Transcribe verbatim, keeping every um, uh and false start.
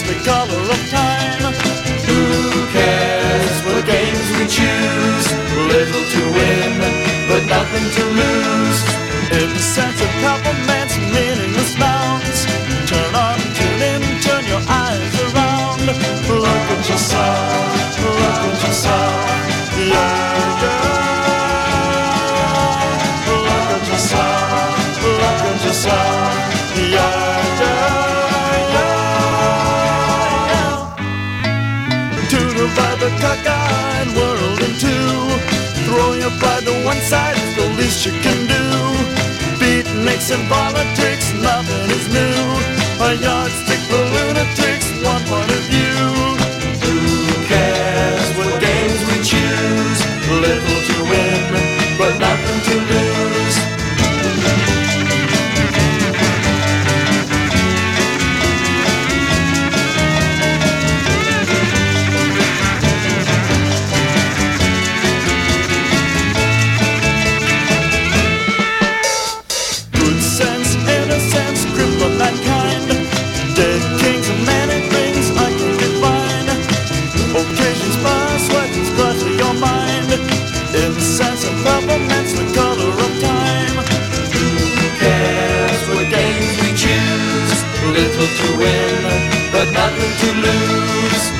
the color of time. Who cares what games we choose? Little to win, but nothing to lose. In the sense of compliments, meaningless nouns. Turn on, tune in, turn your eyes around. Look at yourself, look at yourself. Yeah, yeah. Look at yourself, look at yourself. Yeah, yeah, yeah. To divide the cockeyed world in two. Throw your pride to one side, it's the least you can do. Beatniks and politics, nothing is new. A yardstick for lunatics, one point of view. Who cares what games we choose? Little to win, but nothing to lose. In the sense of peppermint's the color of time. Who cares what games we choose? Little to win, but nothing to lose.